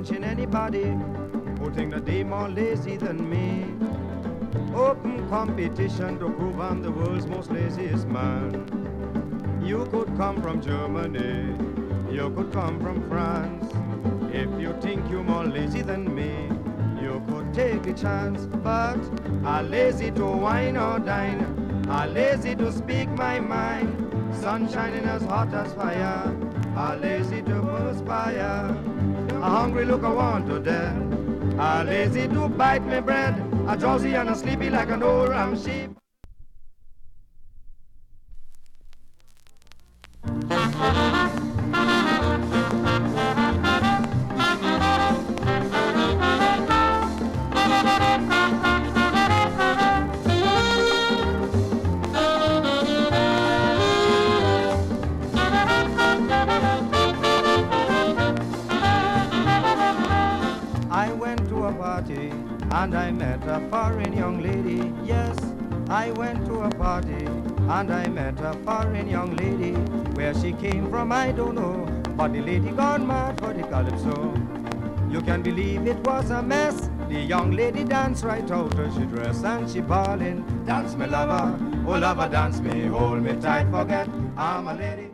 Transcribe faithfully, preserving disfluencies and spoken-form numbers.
punching anybody who think that they more lazy than me. Open competition to prove I'm the world's most laziest man. You could come from Germany, you could come from France. If you think you're more lazy than me, you could take a chance. But I'm lazy to wine or dine, I'm lazy to speak my mind. Sun shining as hot as fire, I'm lazy to perspire. A hungry look I want to death, I'm lazy to bite my bread. I'm drowsy and I'm sleepy like an old ram sheep. I went to a party and I met a foreign young lady. Yes, I went to a party and I met a foreign young lady. Where she came from I don't know, but the lady gone mad for the calypso. You can believe it was a mess. The young lady danced right out of she dress and she bawling, dance me lover, oh lover dance me, hold me tight, forget I'm a lady.